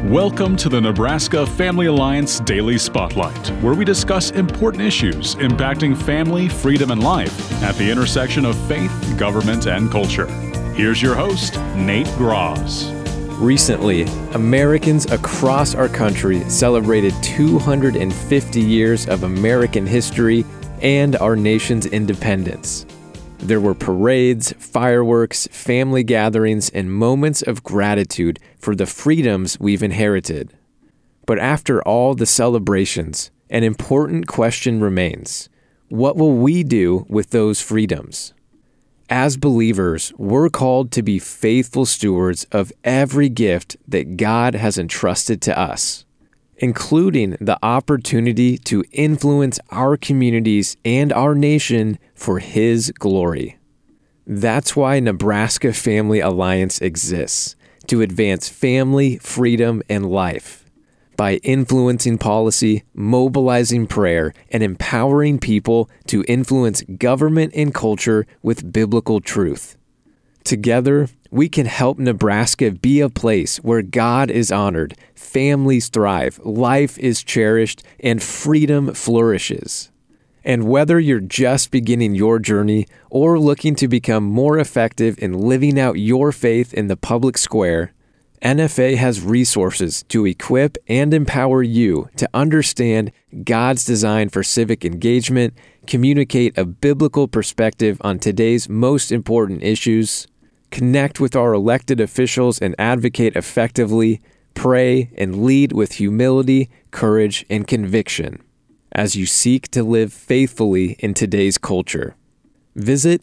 Welcome to the Nebraska Family Alliance Daily Spotlight, where we discuss important issues impacting family, freedom, and life at the intersection of faith, government, and culture. Here's your host, Nate Gross. Recently, Americans across our country celebrated 250 years of American history and our nation's independence. There were parades, fireworks, family gatherings, and moments of gratitude for the freedoms we've inherited. But after all the celebrations, an important question remains. What will we do with those freedoms? As believers, we're called to be faithful stewards of every gift that God has entrusted to us, including the opportunity to influence our communities and our nation for His glory. That's why Nebraska Family Alliance exists, to advance family, freedom, and life by influencing policy, mobilizing prayer, and empowering people to influence government and culture with biblical truth. Together, we can help Nebraska be a place where God is honored, families thrive, life is cherished, and freedom flourishes. And whether you're just beginning your journey or looking to become more effective in living out your faith in the public square, NFA has resources to equip and empower you to understand God's design for civic engagement, communicate a biblical perspective on today's most important issues, connect with our elected officials and advocate effectively, pray, and lead with humility, courage, and conviction as you seek to live faithfully in today's culture. Visit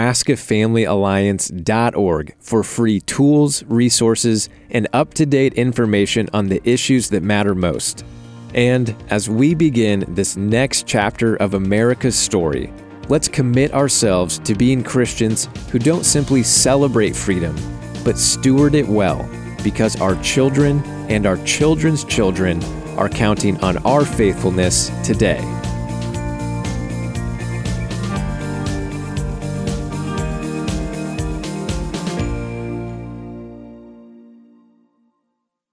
NebraskaFamilyAlliance.org for free tools, resources, and up-to-date information on the issues that matter most. And as we begin this next chapter of America's story, let's commit ourselves to being Christians who don't simply celebrate freedom, but steward it well, because our children and our children's children are counting on our faithfulness today.